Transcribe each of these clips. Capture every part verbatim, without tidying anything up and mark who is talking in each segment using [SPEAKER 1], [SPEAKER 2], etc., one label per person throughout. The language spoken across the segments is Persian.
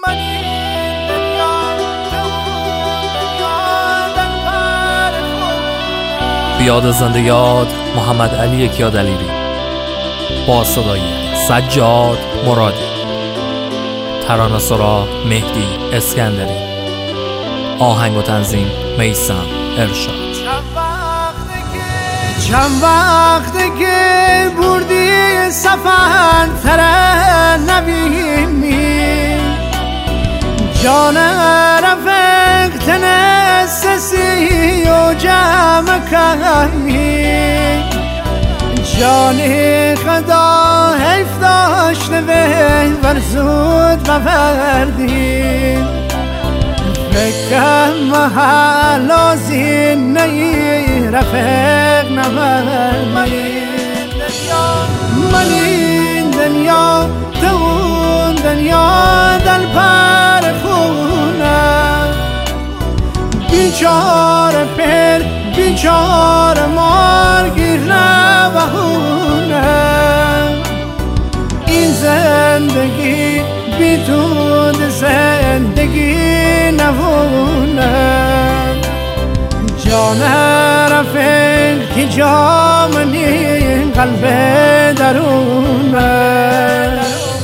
[SPEAKER 1] بیاد زنده یاد محمد علی کیادلیری با صدای سجاد مرادی، ترانه سرا مهدی اسکندری، آهنگ و تنظیم میثم ارشاد.
[SPEAKER 2] چند وقته که بردی سفر تره نبینی، جان رفق تنسسی و جمع کنی، جان خدا حیف داشته و زود ببردی، فکر محل آزین نی رفق نبردی. من این دنیا دون دنیا دل پر خونم، بیچاره پر بیچاره مار گیر نبهونم، این زندگی بی تو زندگی نبونم، جان رفیق که جامنی قلب درونم.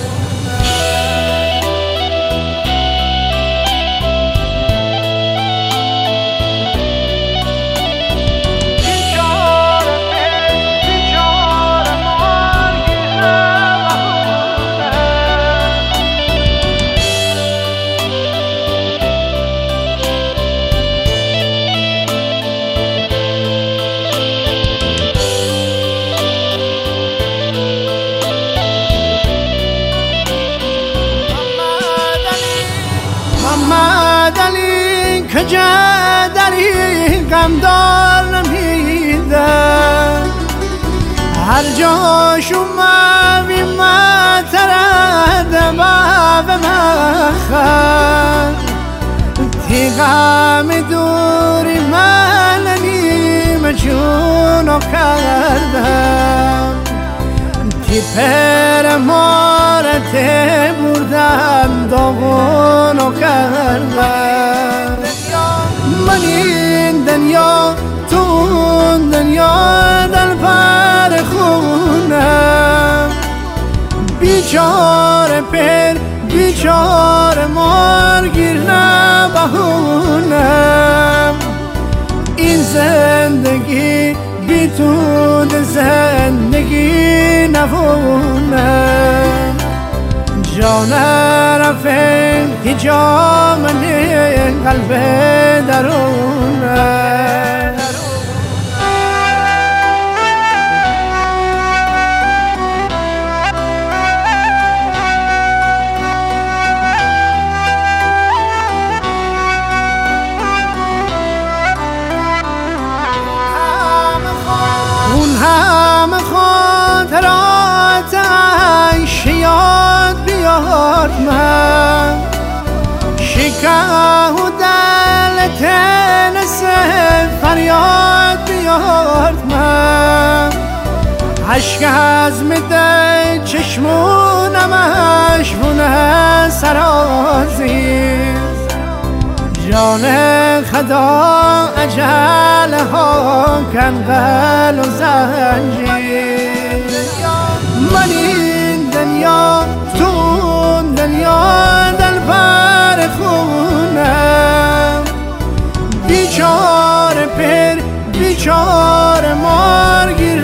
[SPEAKER 2] محمد علی کجا داری غمدار نمیده، هر جا شما بی ما ترد باب مخر، تی غم دوری من نیم جونو کردم، تی پر مارت بردم داغونو کردم. من این دنیا تو دنیا دل پر خونم، بیچاره پر بیچاره مار گیر نبهونم، این زندگی بی تو زندگی نبونم، جان رفیق که جامنی قلب درونم. اون همه خاطرات عیش یاد بیاد من، شکه و دل تنس فریاد بیاد من، عشق از میده چشمونم اشمونه سرازی، جان خدا اجل ها کنقل و زنجیر. من این دنیا تو دنیا دل پر خونم، بیچاره پر بیچاره مار گیر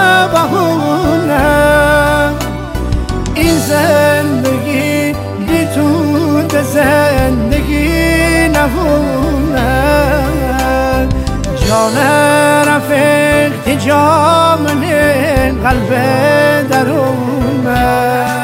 [SPEAKER 2] نبهونم، این زندگی بی تو زندگی نبونم، جان رفیق که جامنی قلب درونم.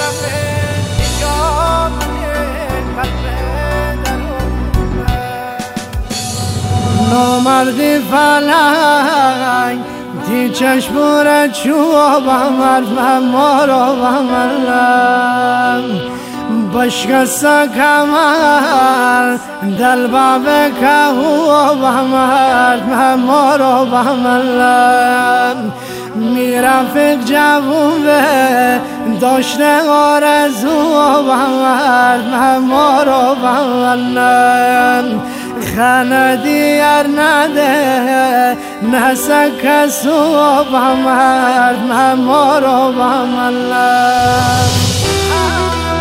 [SPEAKER 2] نامردی فلنگ دی چشمور چوب مرد من ما رو بمرلم، بشکسته کمر دل بابه که هو بمرد من ما رو بمرلم، میرفق جوون به داشته آرزو بمرد ما رو بمرد خانه دیار نده نسا کسو بمرد ما رو بمرد